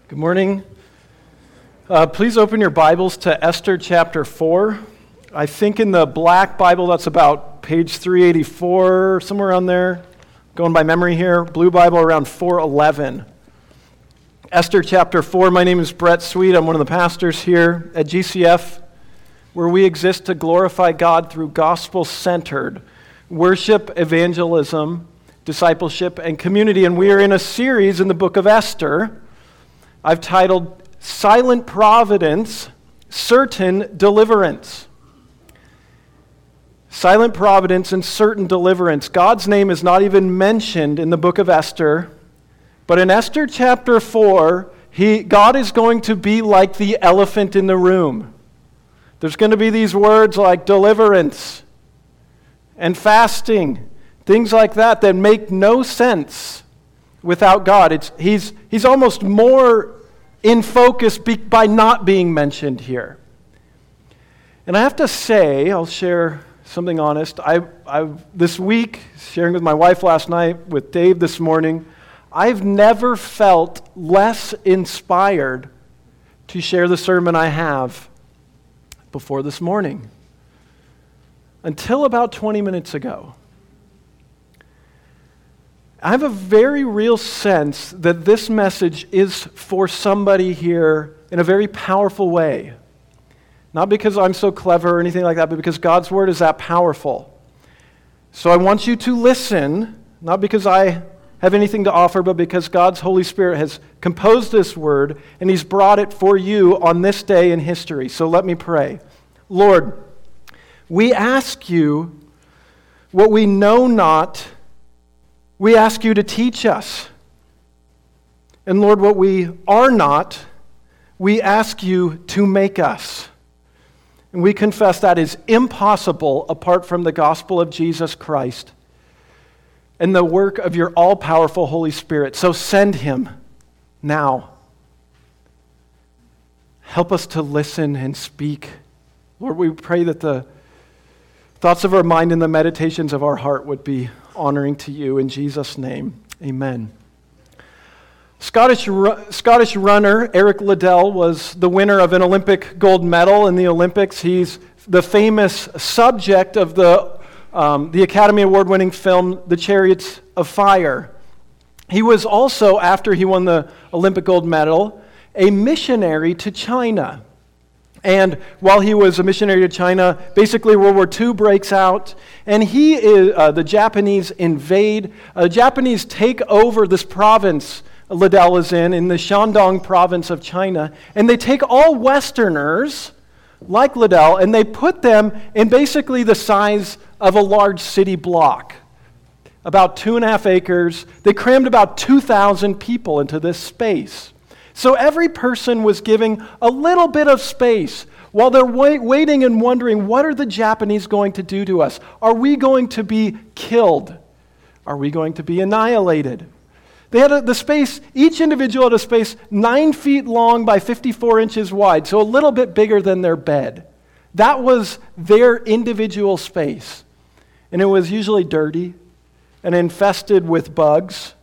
Good morning. Please open your Bibles to Esther chapter 4. I think in the black Bible that's about page 384, somewhere around there. Going by memory here. Blue Bible around 411. Esther chapter 4. My name is Brett Sweet. I'm one of the pastors here at GCF, where we exist to glorify God through gospel-centered worship, evangelism, discipleship, and community. And we are in a series in the book of Esther I've titled Silent Providence, Certain Deliverance. Silent providence and certain deliverance. God's name is not even mentioned in the book of Esther, but in Esther chapter 4, God is going to be like the elephant in the room. There's going to be these words like deliverance and fasting, things like that make no sense without God. He's almost more in focus by not being mentioned here. And I have to say, I'll share something honest. I this week, sharing with my wife last night, with Dave this morning, I've never felt less inspired to share the sermon I have before this morning. Until about 20 minutes ago. I have a very real sense that this message is for somebody here in a very powerful way. Not because I'm so clever or anything like that, but because God's word is that powerful. So I want you to listen, not because I have anything to offer, but because God's Holy Spirit has composed this word and He's brought it for you on this day in history. So let me pray. Lord, we ask you what we know not. We ask you to teach us. And Lord, what we are not, we ask you to make us. And we confess that is impossible apart from the gospel of Jesus Christ and the work of your all-powerful Holy Spirit. So send Him now. Help us to listen and speak. Lord, we pray that the thoughts of our mind and the meditations of our heart would be honoring to you. In Jesus' name, amen. Scottish runner Eric Liddell was the winner of an Olympic gold medal in the Olympics. He's the famous subject of the Academy Award-winning film, The Chariots of Fire. He was also, after he won the Olympic gold medal, a missionary to China. And while he was a missionary to China, basically World War II breaks out, and the Japanese invade. The Japanese take over this province Liddell is in the Shandong province of China, and they take all Westerners, like Liddell, and they put them in basically the size of a large city block, about 2.5 acres. They crammed about 2,000 people into this space. So every person was giving a little bit of space while they're waiting and wondering, what are the Japanese going to do to us? Are we going to be killed? Are we going to be annihilated? They had the space, each individual had a space 9 feet long by 54 inches wide, so a little bit bigger than their bed. That was their individual space. And it was usually dirty and infested with bugs.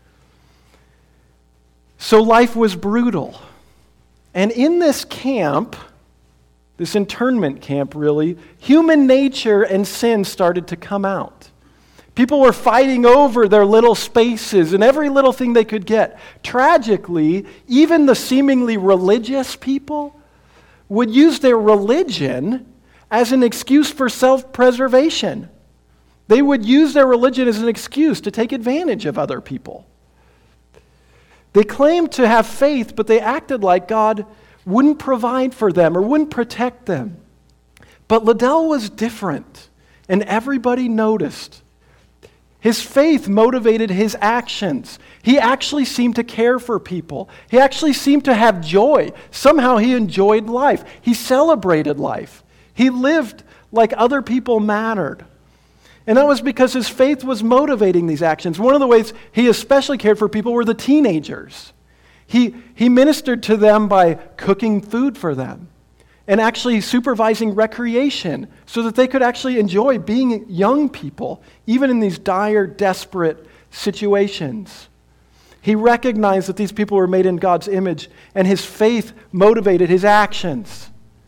So life was brutal. And in this camp, this internment camp really, human nature and sin started to come out. People were fighting over their little spaces and every little thing they could get. Tragically, even the seemingly religious people would use their religion as an excuse for self-preservation. They would use their religion as an excuse to take advantage of other people. They claimed to have faith, but they acted like God wouldn't provide for them or wouldn't protect them. But Liddell was different, and everybody noticed. His faith motivated his actions. He actually seemed to care for people. He actually seemed to have joy. Somehow he enjoyed life. He celebrated life. He lived like other people mattered. And that was because his faith was motivating these actions. One of the ways he especially cared for people were the teenagers. He ministered to them by cooking food for them and actually supervising recreation so that they could actually enjoy being young people, even in these dire, desperate situations. He recognized that these people were made in God's image, and his faith motivated his actions.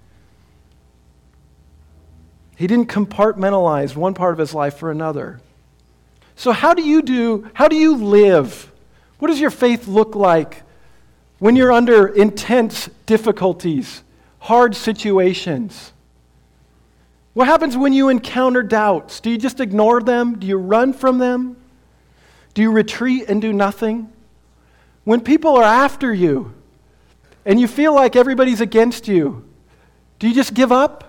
He didn't compartmentalize one part of his life for another. So how do you live? What does your faith look like when you're under intense difficulties, hard situations? What happens when you encounter doubts? Do you just ignore them? Do you run from them? Do you retreat and do nothing? When people are after you and you feel like everybody's against you, do you just give up?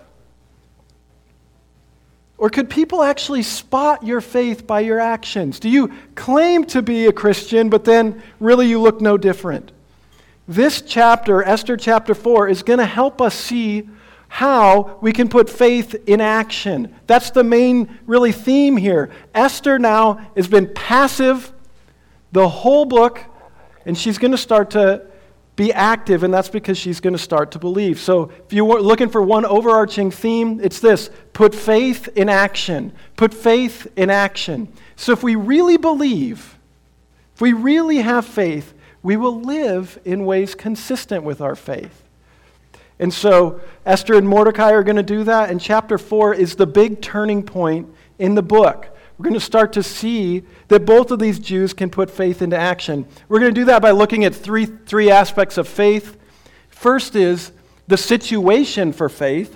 Or could people actually spot your faith by your actions? Do you claim to be a Christian, but then really you look no different? This chapter, Esther chapter 4, is going to help us see how we can put faith in action. That's the main, really, theme here. Esther now has been passive the whole book, and she's going to start to be active, and that's because she's going to start to believe. So if you were looking for one overarching theme, it's this: put faith in action. Put faith in action. So if we really believe, if we really have faith, we will live in ways consistent with our faith. And so Esther and Mordecai are going to do that, and chapter 4 is the big turning point in the book. We're going to start to see that both of these Jews can put faith into action. We're going to do that by looking at three aspects of faith. First is the situation for faith.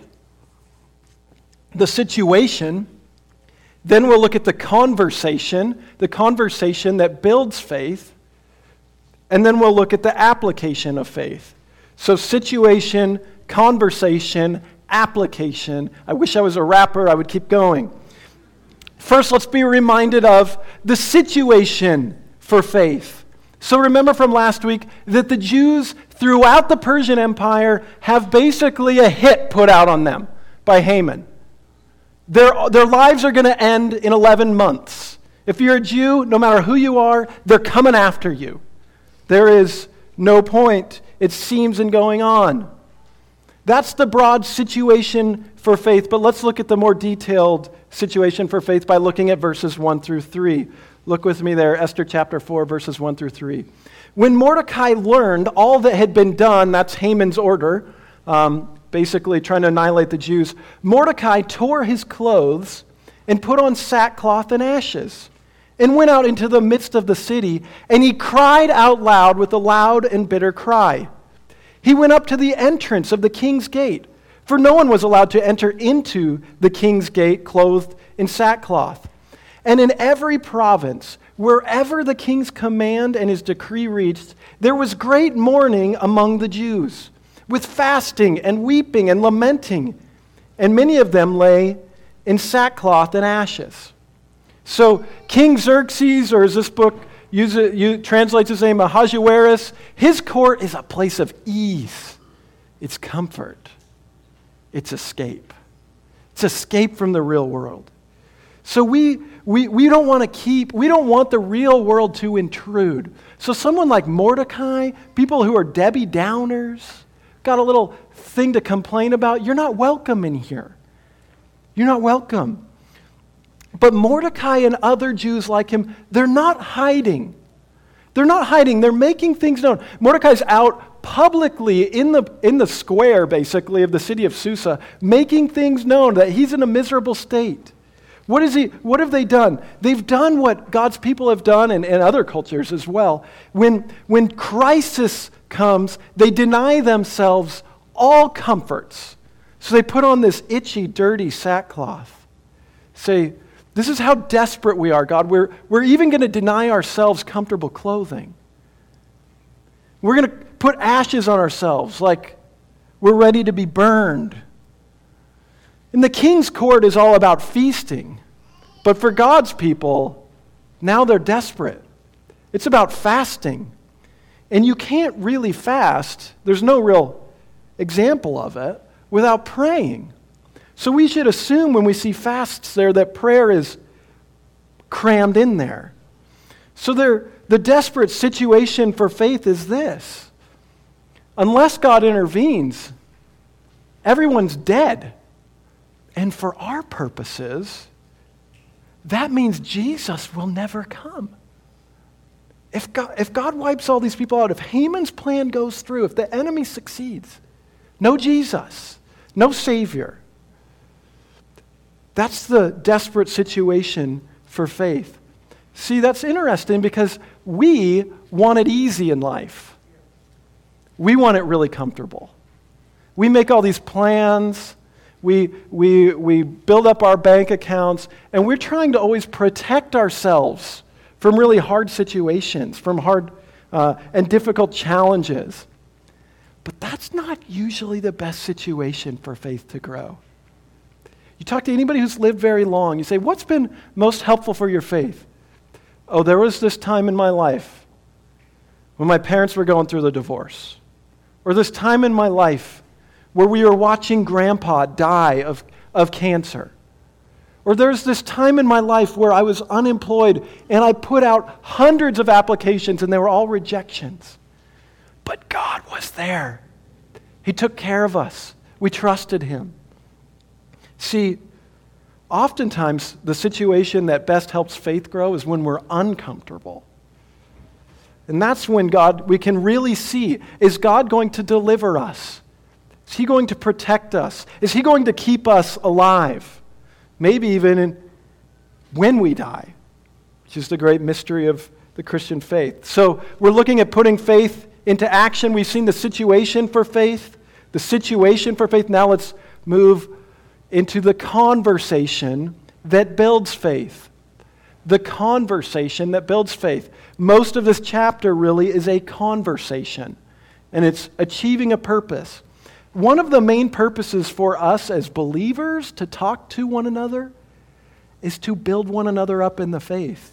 The situation. Then we'll look at the conversation that builds faith. And then we'll look at the application of faith. So situation, conversation, application. I wish I was a rapper, I would keep going. First, let's be reminded of the situation for faith. So remember from last week that the Jews throughout the Persian Empire have basically a hit put out on them by Haman. Their lives are going to end in 11 months. If you're a Jew, no matter who you are, they're coming after you. There is no point, it seems, in going on. That's the broad situation for faith, but let's look at the more detailed situation for faith by looking at verses 1 through 3. Look with me there, Esther chapter 4, verses 1 through 3. When Mordecai learned all that had been done, that's Haman's order, basically trying to annihilate the Jews, Mordecai tore his clothes and put on sackcloth and ashes, and went out into the midst of the city, and he cried out loud with a loud and bitter cry. He went up to the entrance of the king's gate, for no one was allowed to enter into the king's gate clothed in sackcloth. And in every province, wherever the king's command and his decree reached, there was great mourning among the Jews, with fasting and weeping and lamenting, and many of them lay in sackcloth and ashes. So King Xerxes, or as this book translates his name, Ahasuerus, his court is a place of ease. It's comfort. It's escape. It's escape from the real world. So we don't want the real world to intrude. So someone like Mordecai, people who are Debbie Downers, got a little thing to complain about, you're not welcome in here. You're not welcome. But Mordecai and other Jews like him, they're not hiding. They're not hiding. They're making things known. Mordecai's out publicly in the square, basically, of the city of Susa, making things known that he's in a miserable state. What have they done? They've done what God's people have done, and other cultures as well. When crisis comes, they deny themselves all comforts. So they put on this itchy, dirty sackcloth. Say, this is how desperate we are, God. We're even going to deny ourselves comfortable clothing. We're going to put ashes on ourselves like we're ready to be burned. And the king's court is all about feasting. But for God's people, now they're desperate. It's about fasting. And you can't really fast, there's no real example of it, without praying. So we should assume when we see fasts there that prayer is crammed in there. So the desperate situation for faith is this. Unless God intervenes, everyone's dead. And for our purposes, that means Jesus will never come. If God wipes all these people out, if Haman's plan goes through, if the enemy succeeds, no Jesus, no Savior. That's the desperate situation for faith. See, that's interesting because we want it easy in life. We want it really comfortable. We make all these plans. We build up our bank accounts, and we're trying to always protect ourselves from really hard situations, from hard and difficult challenges. But that's not usually the best situation for faith to grow. You talk to anybody who's lived very long, you say, what's been most helpful for your faith? Oh, there was this time in my life when my parents were going through the divorce. Or this time in my life where we were watching Grandpa die of cancer. Or there's this time in my life where I was unemployed and I put out hundreds of applications and they were all rejections. But God was there. He took care of us. We trusted Him. See, oftentimes the situation that best helps faith grow is when we're uncomfortable. And that's when we can really see, is God going to deliver us? Is He going to protect us? Is He going to keep us alive? Maybe even when we die, which is the great mystery of the Christian faith. So we're looking at putting faith into action. We've seen the situation for faith. The situation for faith. Now let's move into the conversation that builds faith. The conversation that builds faith. Most of this chapter really is a conversation, and it's achieving a purpose. One of the main purposes for us as believers to talk to one another is to build one another up in the faith.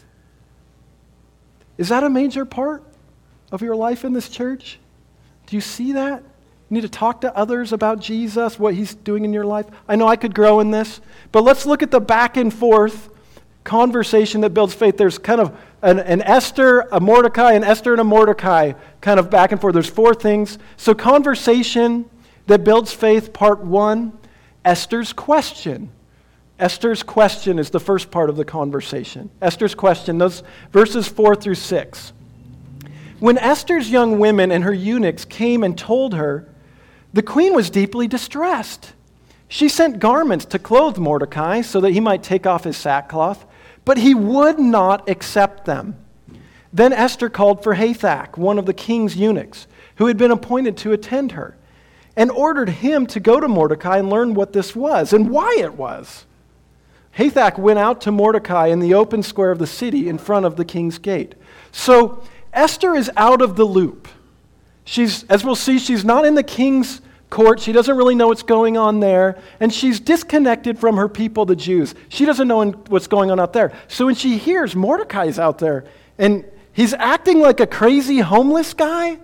Is that a major part of your life in this church? Do you see that? You need to talk to others about Jesus, what He's doing in your life. I know I could grow in this, but let's look at the back and forth conversation that builds faith. There's kind of an Esther, a Mordecai, an Esther and a Mordecai kind of back and forth. There's 4 things. So conversation that builds faith, part 1, Esther's question. Esther's question is the first part of the conversation. Esther's question, those verses 4 through 6. When Esther's young women and her eunuchs came and told her, the queen was deeply distressed. She sent garments to clothe Mordecai so that he might take off his sackcloth, but he would not accept them. Then Esther called for Hathach, one of the king's eunuchs, who had been appointed to attend her, and ordered him to go to Mordecai and learn what this was and why it was. Hathach went out to Mordecai in the open square of the city in front of the king's gate. So Esther is out of the loop. As we'll see, she's not in the king's court. She doesn't really know what's going on there. And she's disconnected from her people, the Jews. She doesn't know what's going on out there. So when she hears Mordecai's out there and he's acting like a crazy homeless guy,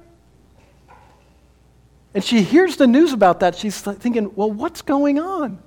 and she hears the news about that, she's thinking, well, what's going on?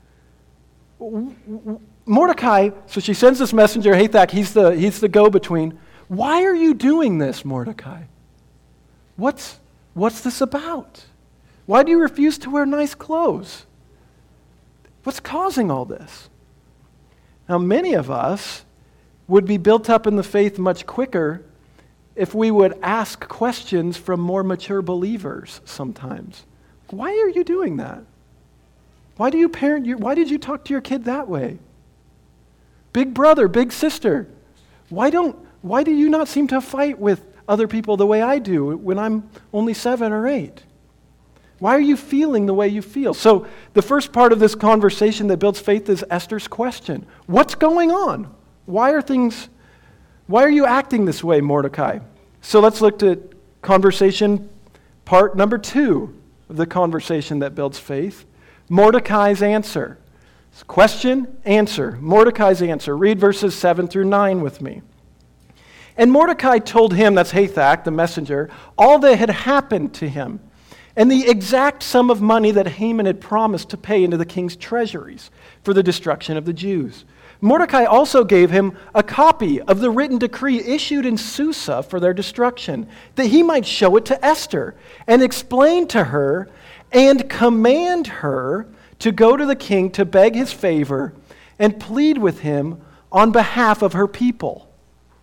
Mordecai, so she sends this messenger, Hathach, he's the go-between. Why are you doing this, Mordecai? What's this about? Why do you refuse to wear nice clothes? What's causing all this? Now, many of us would be built up in the faith much quicker if we would ask questions from more mature believers sometimes. Why are you doing that? Why did you talk to your kid that way? Big brother, big sister, why do you not seem to fight with other people the way I do when I'm only 7 or 8? Why are you feeling the way you feel? So the first part of this conversation that builds faith is Esther's question. What's going on? Why are you acting this way, Mordecai? So let's look at conversation part number 2 of the conversation that builds faith. Mordecai's answer. Question, answer. Mordecai's answer. Read verses 7 through 9 with me. And Mordecai told him, that's Hathach, the messenger, all that had happened to him, and the exact sum of money that Haman had promised to pay into the king's treasuries for the destruction of the Jews. Mordecai also gave him a copy of the written decree issued in Susa for their destruction, that he might show it to Esther and explain to her and command her to go to the king to beg his favor and plead with him on behalf of her people.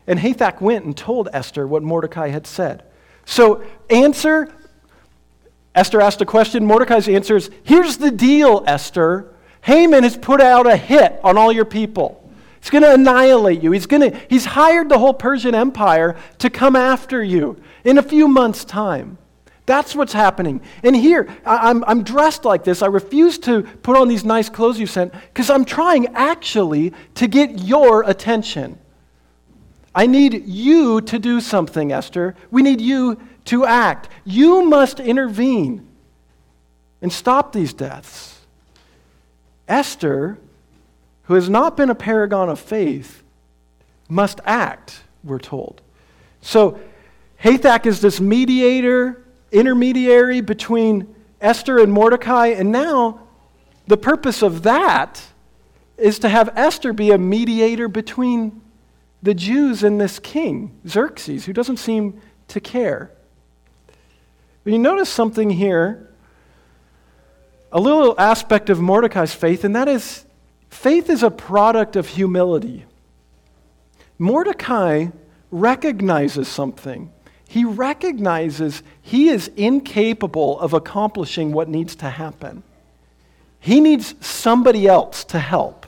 And Hathach went and told Esther what Mordecai had said. So Esther asked a question. Mordecai's answer is, here's the deal, Esther. Haman has put out a hit on all your people. He's going to annihilate you. He's hired the whole Persian Empire to come after you in a few months' time. That's what's happening. And here, I'm dressed like this. I refuse to put on these nice clothes you sent because I'm trying actually to get your attention. I need you to do something, Esther. We need you to act. You must intervene and stop these deaths. Esther, who has not been a paragon of faith, must act, we're told. So Hathach is this intermediary between Esther and Mordecai, and now the purpose of that is to have Esther be a mediator between the Jews and this king, Xerxes, who doesn't seem to care. But you notice something here, a little aspect of Mordecai's faith, and that is faith is a product of humility. Mordecai recognizes something. He recognizes he is incapable of accomplishing what needs to happen. He needs somebody else to help.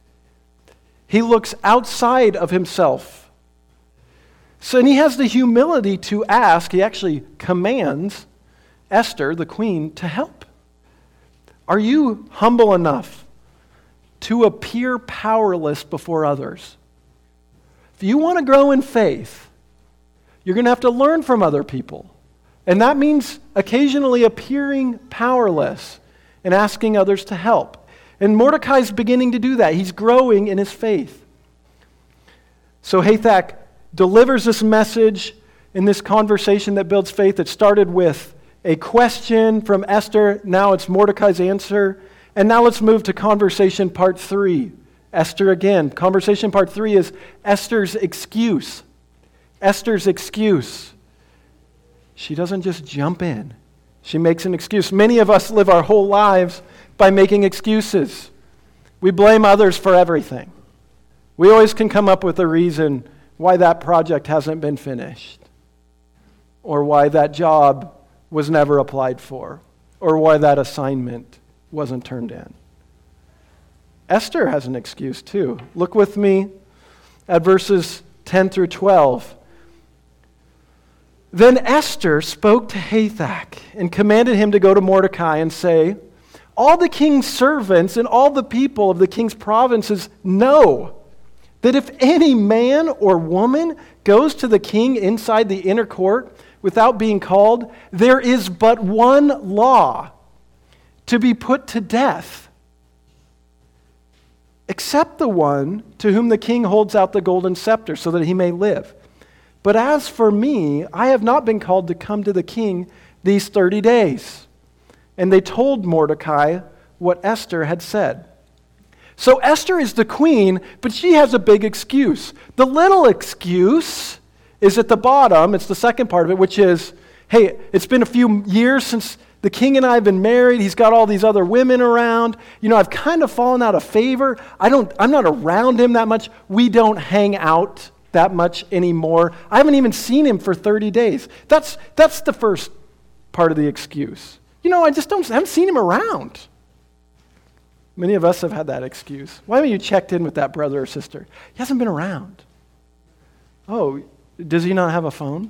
He looks outside of himself. So, and he has the humility to ask, he actually commands Esther, the queen, to help. Are you humble enough to appear powerless before others? If you want to grow in faith, you're going to have to learn from other people. And that means occasionally appearing powerless and asking others to help. And Mordecai's beginning to do that. He's growing in his faith. So Hathach delivers this message in this conversation that builds faith. It started with a question from Esther. Now it's Mordecai's answer. And now let's move to conversation part 3. Esther again. Conversation part 3 is Esther's excuse. Esther's excuse. She doesn't just jump in. She makes an excuse. Many of us live our whole lives by making excuses. We blame others for everything. We always can come up with a reason why that project hasn't been finished, or why that job was never applied for, or why that assignment wasn't turned in. Esther has an excuse too. Look with me at verses 10 through 12. Then Esther spoke to Hathach and commanded him to go to Mordecai and say, all the king's servants and all the people of the king's provinces know that if any man or woman goes to the king inside the inner court without being called, there is but one law, to be put to death, except the one to whom the king holds out the golden scepter so that he may live. But as for me, I have not been called to come to the king these 30 days. And they told Mordecai what Esther had said. So Esther is the queen, but she has a big excuse. The little excuse is at the bottom. It's the second part of it, which is, hey, it's been a few years since the king and I have been married. He's got all these other women around. You know, I've kind of fallen out of favor. I'm not around him that much. We don't hang out that much anymore. I haven't even seen him for 30 days. That's the first part of the excuse. You know, I haven't seen him around. Many of us have had that excuse. Why haven't you checked in with that brother or sister? He hasn't been around. Oh, does he not have a phone?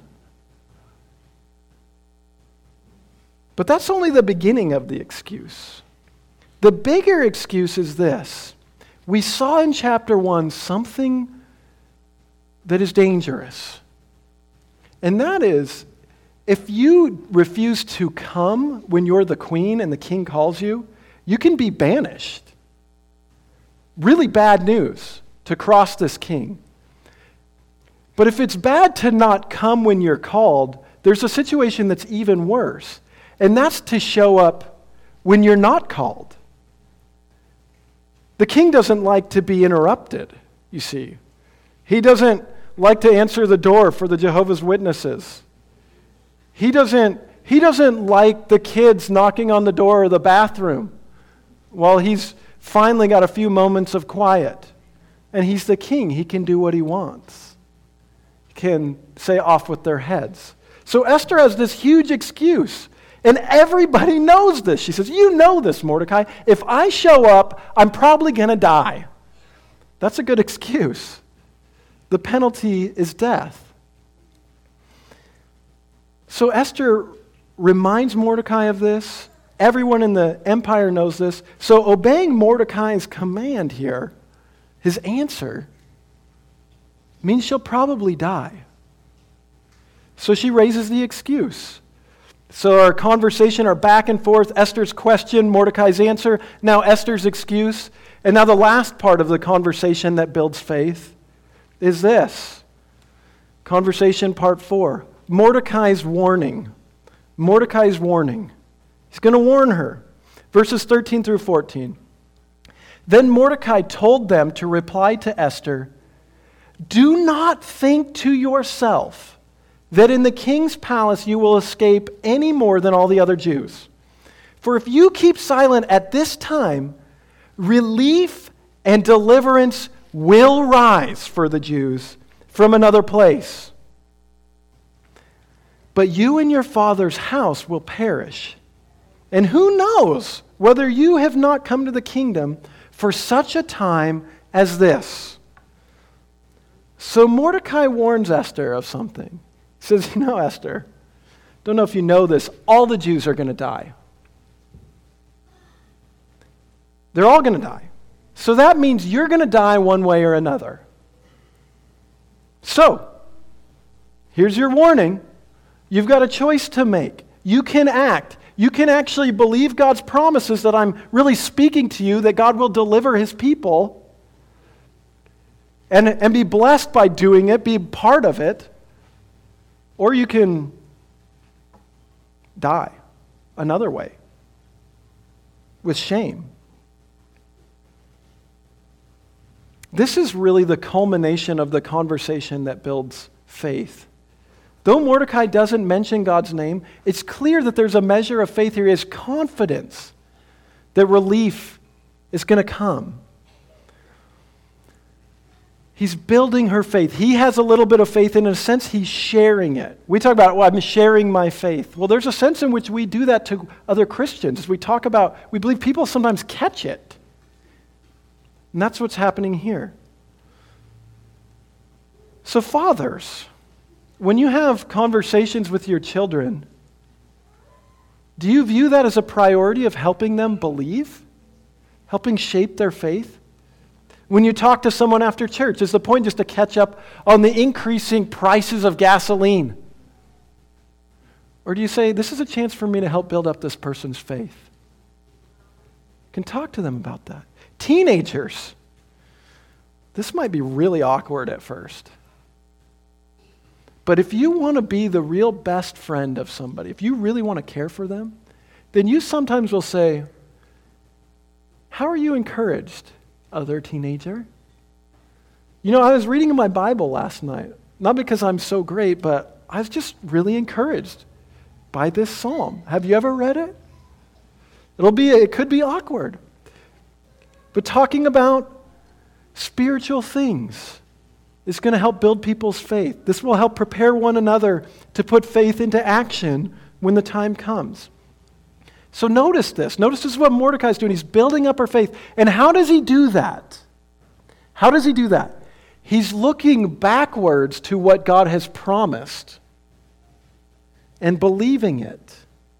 But that's only the beginning of the excuse. The bigger excuse is this. We saw in chapter 1 something that is dangerous. And that is, if you refuse to come when you're the queen and the king calls you, you can be banished. Really bad news to cross this king. But if it's bad to not come when you're called, there's a situation that's even worse. And that's to show up when you're not called. The king doesn't like to be interrupted, you see. He doesn't like to answer the door for the Jehovah's Witnesses. He doesn't like the kids knocking on the door of the bathroom while he's finally got a few moments of quiet. And he's the king. He can do what he wants. can say off with their heads. So Esther has this huge excuse, and everybody knows this. She says, you know this, Mordecai. If I show up, I'm probably going to die. That's a good excuse. The penalty is death. So Esther reminds Mordecai of this. Everyone in the empire knows this. So obeying Mordecai's command here, his answer, means she'll probably die. So she raises the excuse. So our conversation, our back and forth, Esther's question, Mordecai's answer, now Esther's excuse, and now the last part of the conversation that builds faith is this. Conversation part 4. Mordecai's warning. Mordecai's warning. He's going to warn her. Verses 13 through 14. Then Mordecai told them to reply to Esther, do not think to yourself that in the king's palace you will escape any more than all the other Jews. For if you keep silent at this time, relief and deliverance will rise for the Jews from another place. But you and your father's house will perish. And who knows whether you have not come to the kingdom for such a time as this. So Mordecai warns Esther of something. He says, Esther, don't know if you know this, all the Jews are going to die. They're all going to die. So that means you're going to die one way or another. So, here's your warning. You've got a choice to make. You can act. You can actually believe God's promises that I'm really speaking to you, that God will deliver his people, and be blessed by doing it, be part of it. Or you can die another way, with shame. This is really the culmination of the conversation that builds faith. Though Mordecai doesn't mention God's name, it's clear that there's a measure of faith here. He has confidence that relief is going to come. He's building her faith. He has a little bit of faith, and in a sense, he's sharing it. We talk about, I'm sharing my faith. Well, there's a sense in which we do that to other Christians. As we talk about, we believe people sometimes catch it. And that's what's happening here. So fathers, when you have conversations with your children, do you view that as a priority of helping them believe? Helping shape their faith? When you talk to someone after church, is the point just to catch up on the increasing prices of gasoline? Or do you say, this is a chance for me to help build up this person's faith? You can talk to them about that. Teenagers, this might be really awkward at first. But if you want to be the real best friend of somebody, if you really want to care for them, then you sometimes will say, how are you encouraged, other teenager? I was reading in my Bible last night, not because I'm so great, but I was just really encouraged by this psalm. Have you ever read it? It could be awkward. But talking about spiritual things is going to help build people's faith. This will help prepare one another to put faith into action when the time comes. So notice this. Notice this is what Mordecai's doing. He's building up her faith. And how does he do that? How does he do that? He's looking backwards to what God has promised and believing it.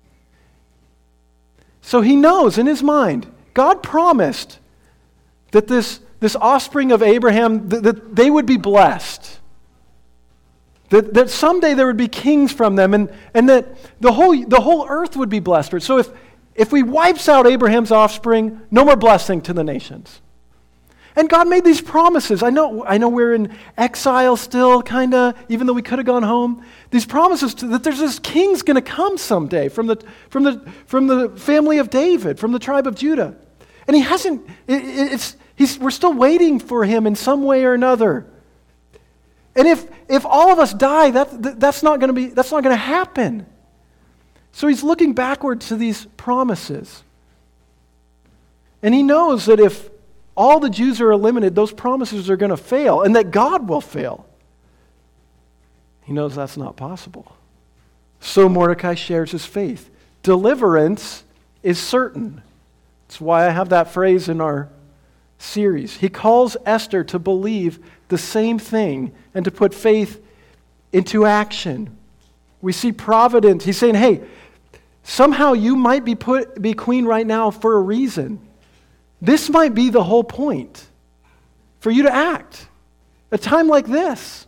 So he knows in his mind, God promised that this offspring of Abraham, that they would be blessed. That someday there would be kings from them, and that the whole earth would be blessed. So if we wipes out Abraham's offspring, no more blessing to the nations. And God made these promises. I know we're in exile still, kind of, even though we could have gone home. These promises that there's this king's going to come someday from the family of David, from the tribe of Judah. And he hasn't. We're still waiting for him in some way or another. And if all of us die, that's not going to happen. So he's looking backward to these promises. And he knows that if all the Jews are eliminated, those promises are going to fail, and that God will fail. He knows that's not possible. So Mordecai shares his faith. Deliverance is certain. That's why I have that phrase in our series. He calls Esther to believe the same thing and to put faith into action. We see providence. He's saying, hey, somehow you might be queen right now for a reason. This might be the whole point for you to act. A time like this.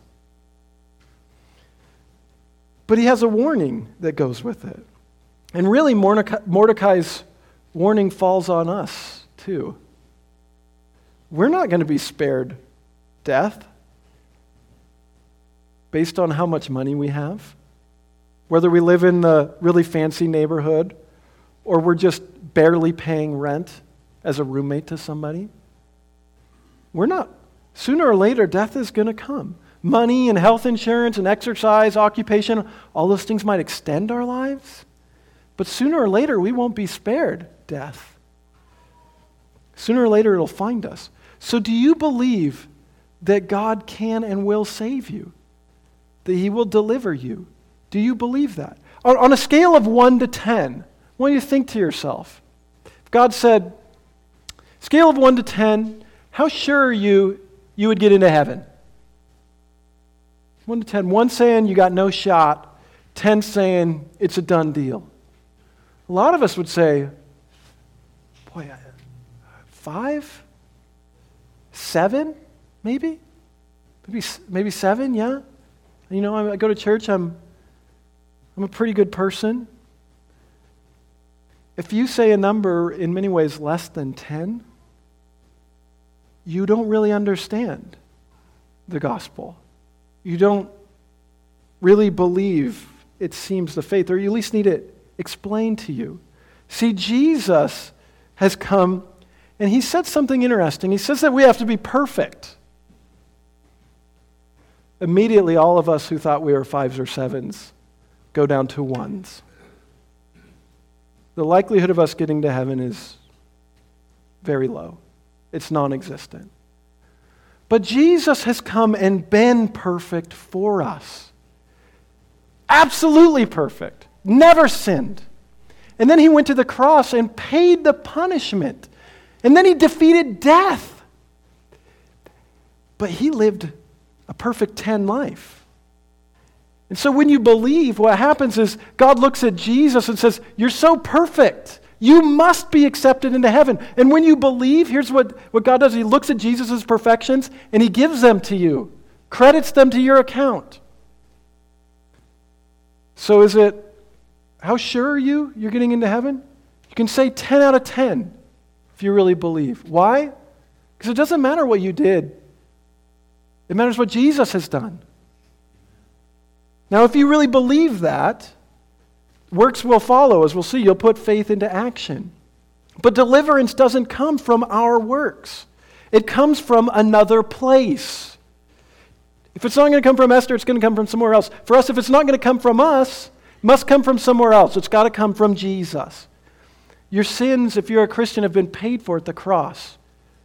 But he has a warning that goes with it. And really, Mordecai's warning falls on us, too. We're not going to be spared death based on how much money we have. Whether we live in the really fancy neighborhood or we're just barely paying rent as a roommate to somebody. We're not. Sooner or later, death is going to come. Money and health insurance and exercise, occupation, all those things might extend our lives. But sooner or later, we won't be spared death. Sooner or later, it'll find us. So do you believe that God can and will save you? That He will deliver you? Do you believe that? On a scale of 1 to 10, I want you to think to yourself. If God said, scale of 1 to 10, how sure are you would get into heaven? 1 to 10. 1 saying you got no shot, 10 saying it's a done deal. A lot of us would say, boy, 5? 7? Maybe 7, yeah? You know, I go to church, I'm a pretty good person. If you say a number in many ways less than 10, you don't really understand the gospel. You don't really believe, it seems, the faith, or you at least need it explained to you. See, Jesus has come, and He said something interesting. He says that we have to be perfect. Immediately, all of us who thought we were 5s or 7s go down to 1s. The likelihood of us getting to heaven is very low. It's non-existent. But Jesus has come and been perfect for us. Absolutely perfect. Never sinned. And then He went to the cross and paid the punishment. And then He defeated death. But He lived a perfect 10 life. And so when you believe, what happens is God looks at Jesus and says, you're so perfect. You must be accepted into heaven. And when you believe, here's what God does. He looks at Jesus' perfections and He gives them to you, credits them to your account. So is it, how sure are you're getting into heaven? You can say 10 out of 10 if you really believe. Why? Because it doesn't matter what you did. It matters what Jesus has done. Now, if you really believe that, works will follow, as we'll see. You'll put faith into action. But deliverance doesn't come from our works. It comes from another place. If it's not going to come from Esther, it's going to come from somewhere else. For us, if it's not going to come from us, it must come from somewhere else. It's got to come from Jesus. Your sins, if you're a Christian, have been paid for at the cross.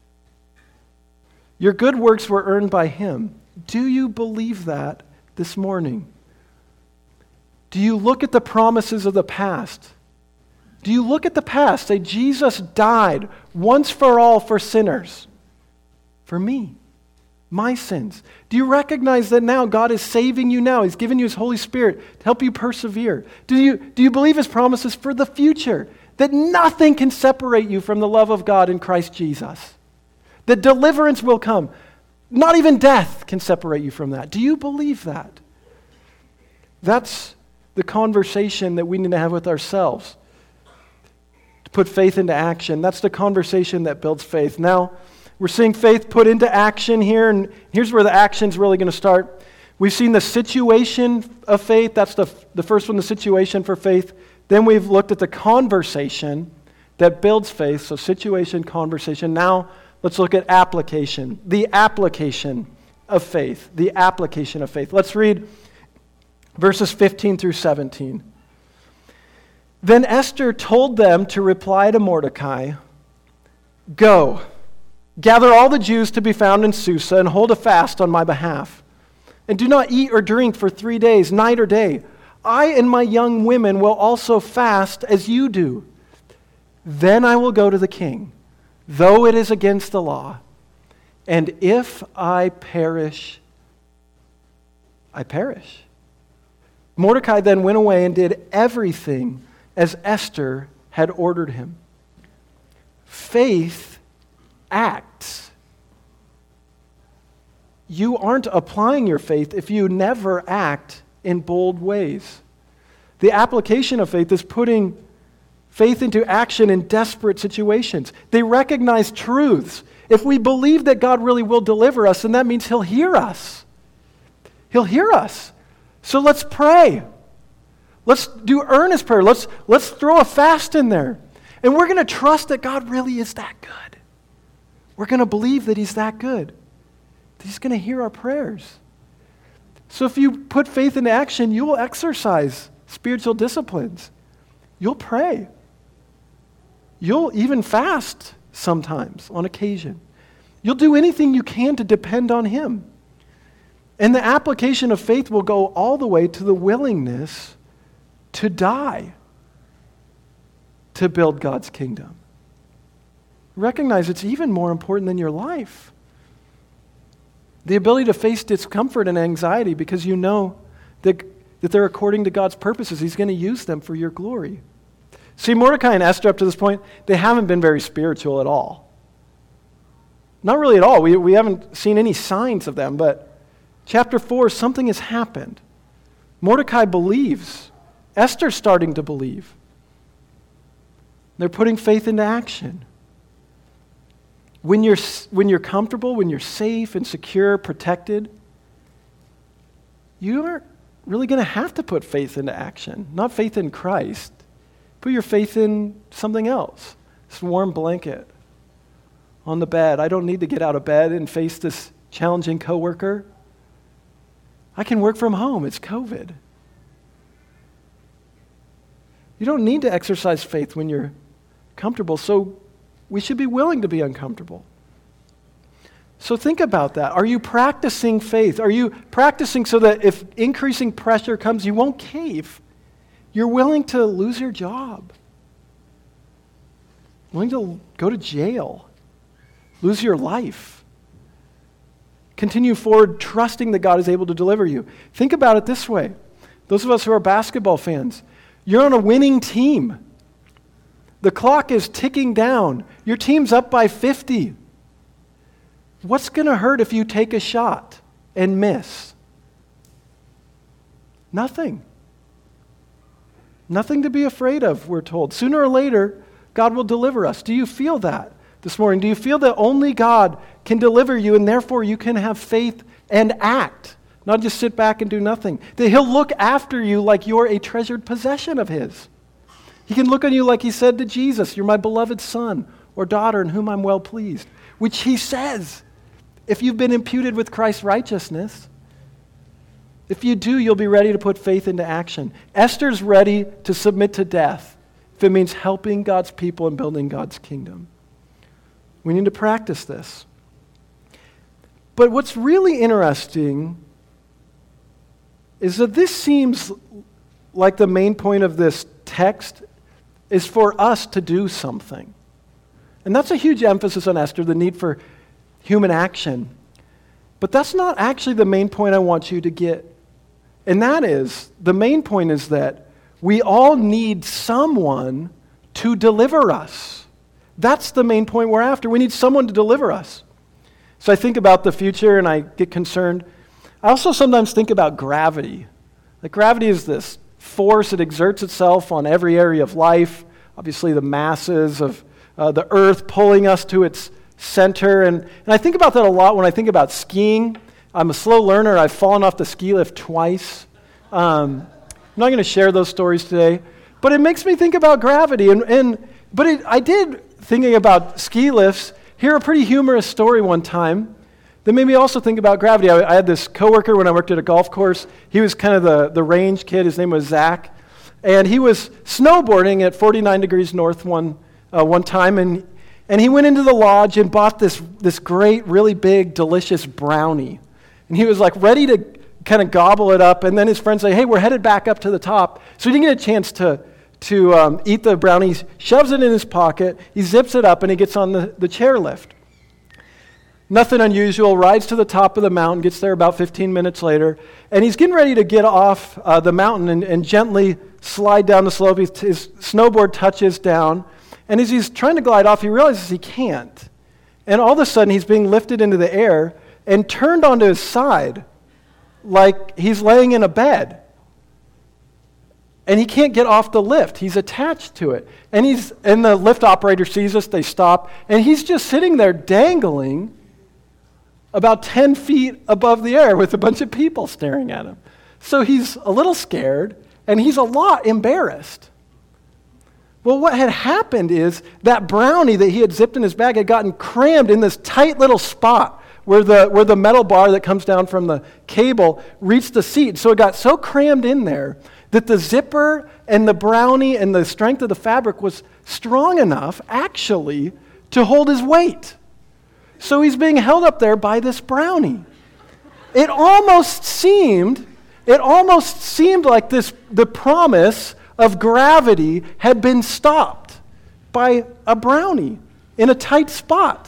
Your good works were earned by Him. Do you believe that this morning? Do you look at the promises of the past? Do you look at the past? Say, Jesus died once for all for sinners. For me. My sins. Do you recognize that now God is saving you now? He's given you His Holy Spirit to help you persevere. Do you believe His promises for the future? That nothing can separate you from the love of God in Christ Jesus. That deliverance will come. Not even death can separate you from that. Do you believe that? That's the conversation that we need to have with ourselves. To put faith into action. That's the conversation that builds faith. Now, we're seeing faith put into action here, and here's where the action's really going to start. We've seen the situation of faith. That's the first one, the situation for faith. Then we've looked at the conversation that builds faith. So situation, conversation. Now, let's look at application. The application of faith. The application of faith. Let's read verses 15 through 17. Then Esther told them to reply to Mordecai, "Go, gather all the Jews to be found in Susa and hold a fast on my behalf. and do not eat or drink for 3 days, night or day. I and my young women will also fast as you do. Then I will go to the king, though it is against the law. And if I perish, I perish." Mordecai then went away and did everything as Esther had ordered him. Faith acts. You aren't applying your faith if you never act in bold ways. The application of faith is putting faith into action in desperate situations. They recognize truths. If we believe that God really will deliver us, then that means He'll hear us. He'll hear us. So let's pray. Let's do earnest prayer. Let's throw a fast in there. And we're going to trust that God really is that good. We're going to believe that He's that good. That He's going to hear our prayers. So if you put faith into action, you will exercise spiritual disciplines. You'll pray. You'll even fast sometimes on occasion. You'll do anything you can to depend on Him. And the application of faith will go all the way to the willingness to die to build God's kingdom. Recognize it's even more important than your life. The ability to face discomfort and anxiety because you know that they're according to God's purposes. He's going to use them for your glory. See, Mordecai and Esther up to this point, they haven't been very spiritual at all. Not really at all. We haven't seen any signs of them, but chapter 4, something has happened. Mordecai believes. Esther's starting to believe. They're putting faith into action. When you're comfortable, when you're safe and secure, protected, you aren't really going to have to put faith into action. Not faith in Christ. Put your faith in something else. This warm blanket on the bed. I don't need to get out of bed and face this challenging coworker. I can work from home. It's COVID. You don't need to exercise faith when you're comfortable, so we should be willing to be uncomfortable. So think about that. Are you practicing faith? Are you practicing so that if increasing pressure comes, you won't cave? You're willing to lose your job, willing to go to jail, lose your life. Continue forward, trusting that God is able to deliver you. Think about it this way. Those of us who are basketball fans, you're on a winning team. The clock is ticking down. Your team's up by 50. What's going to hurt if you take a shot and miss? Nothing. Nothing to be afraid of, we're told. Sooner or later, God will deliver us. Do you feel that this morning? Do you feel that only God can deliver you and therefore you can have faith and act, not just sit back and do nothing? That He'll look after you like you're a treasured possession of His. He can look on you like He said to Jesus, "You're my beloved son or daughter in whom I'm well pleased," which He says if you've been imputed with Christ's righteousness. If you do, you'll be ready to put faith into action. Esther's ready to submit to death if it means helping God's people and building God's kingdom. We need to practice this. But what's really interesting is that this seems like the main point of this text is for us to do something. And that's a huge emphasis on Esther, the need for human action. But that's not actually the main point I want you to get. And that is, the main point is that we all need someone to deliver us. That's the main point we're after. We need someone to deliver us. So I think about the future and I get concerned. I also sometimes think about gravity. Like gravity is this force that exerts itself on every area of life. Obviously the masses of the earth pulling us to its center. And I think about that a lot when I think about skiing. I'm a slow learner. I've fallen off the ski lift twice. I'm not going to share those stories today. But it makes me think about gravity. I did, thinking about ski lifts, hear a pretty humorous story one time that made me also think about gravity. I had this coworker when I worked at a golf course. He was kind of the range kid. His name was Zach. And he was snowboarding at 49 degrees north one time. And he went into the lodge and bought this great, really big, delicious brownie. And he was like ready to kind of gobble it up, and then his friends say, hey, we're headed back up to the top. So he didn't get a chance to eat the brownie. He shoves it in his pocket, he zips it up, and he gets on the chairlift. Nothing unusual, rides to the top of the mountain, gets there about 15 minutes later, and he's getting ready to get off the mountain and gently slide down the slope. His snowboard touches down, and as he's trying to glide off, he realizes he can't. And all of a sudden, he's being lifted into the air and turned onto his side like he's laying in a bed. And he can't get off the lift. He's attached to it. And the lift operator sees us, they stop, and he's just sitting there dangling about 10 feet above the air with a bunch of people staring at him. So he's a little scared, and he's a lot embarrassed. Well, what had happened is that brownie that he had zipped in his bag had gotten crammed in this tight little spot where the metal bar that comes down from the cable reached the seat. So it got so crammed in there that the zipper and the brownie and the strength of the fabric was strong enough, actually, to hold his weight. So he's being held up there by this brownie. It almost seemed like the promise of gravity had been stopped by a brownie in a tight spot.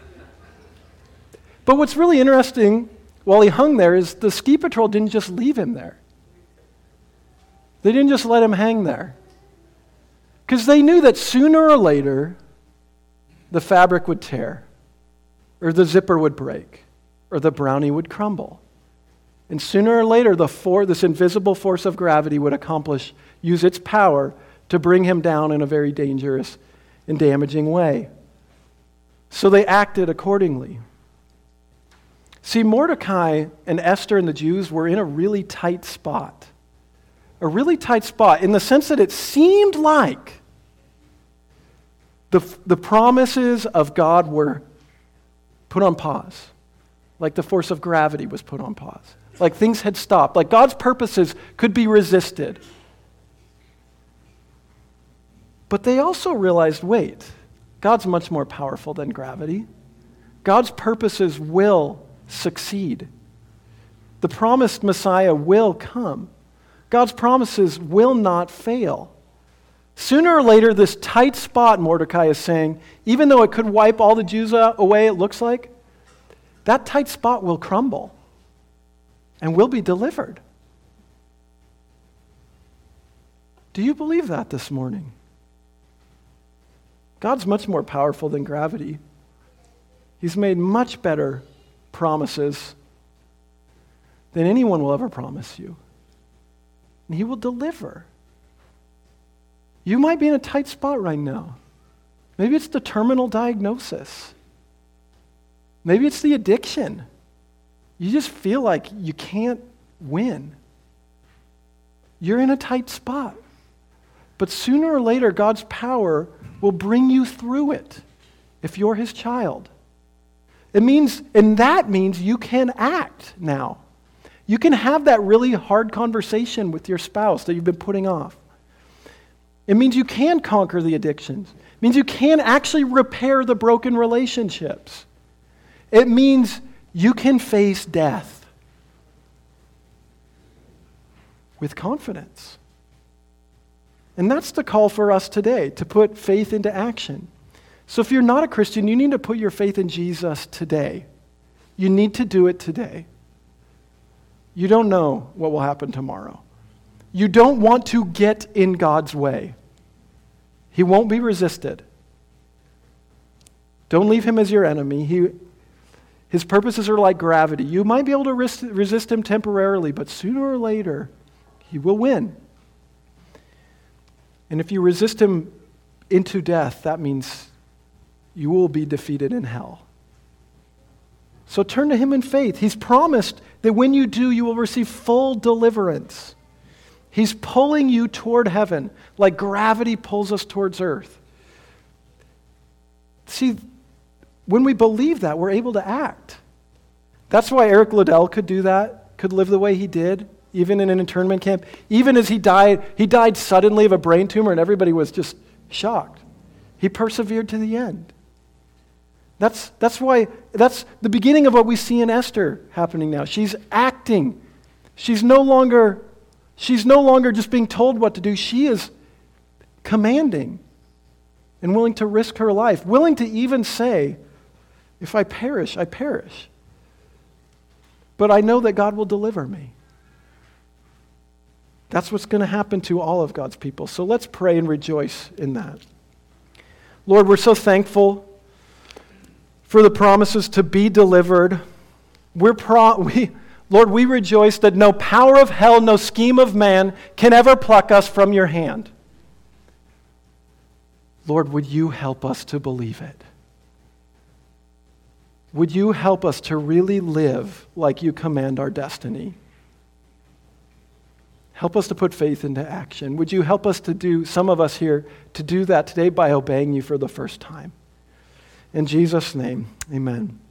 But what's really interesting while he hung there is the ski patrol didn't just leave him there. They didn't just let him hang there. Because they knew that sooner or later, the fabric would tear, or the zipper would break, or the brownie would crumble. And sooner or later, this invisible force of gravity would use its power to bring him down in a very dangerous and damaging way. So they acted accordingly. See, Mordecai and Esther and the Jews were in a really tight spot. A really tight spot in the sense that it seemed like the promises of God were put on pause. Like the force of gravity was put on pause. Like things had stopped. Like God's purposes could be resisted. But they also realized, wait, God's much more powerful than gravity. God's purposes will succeed. The promised Messiah will come. God's promises will not fail. Sooner or later, this tight spot, Mordecai is saying, even though it could wipe all the Jews away, it looks like, that tight spot will crumble and will be delivered. Do you believe that this morning? God's much more powerful than gravity. He's made much better promises than anyone will ever promise you. And he will deliver. You might be in a tight spot right now. Maybe it's the terminal diagnosis. Maybe it's the addiction. You just feel like you can't win. You're in a tight spot. But sooner or later, God's power will bring you through it if you're his child. That means you can act now. You can have that really hard conversation with your spouse that you've been putting off. It means you can conquer the addictions. It means you can actually repair the broken relationships. It means you can face death with confidence. And that's the call for us today, to put faith into action. So if you're not a Christian, you need to put your faith in Jesus today. You need to do it today. You don't know what will happen tomorrow. You don't want to get in God's way. He won't be resisted. Don't leave him as your enemy. His purposes are like gravity. You might be able to resist him temporarily, but sooner or later, he will win. And if you resist him into death, that means you will be defeated in hell. So turn to him in faith. He's promised that when you do, you will receive full deliverance. He's pulling you toward heaven like gravity pulls us towards earth. See, when we believe that, we're able to act. That's why Eric Liddell could do that, could live the way he did, even in an internment camp. Even as he died suddenly of a brain tumor and everybody was just shocked. He persevered to the end. That's the beginning of what we see in Esther happening now. She's acting. She's no longer just being told what to do. She is commanding and willing to risk her life, willing to even say, if I perish, I perish. But I know that God will deliver me. That's what's going to happen to all of God's people. So let's pray and rejoice in that. Lord, we're so thankful for the promises to be delivered. Lord, we rejoice that no power of hell, no scheme of man can ever pluck us from your hand. Lord, would you help us to believe it? Would you help us to really live like you command our destiny? Help us to put faith into action. Would you help us to do, some of us here, to do that today by obeying you for the first time? In Jesus' name, amen.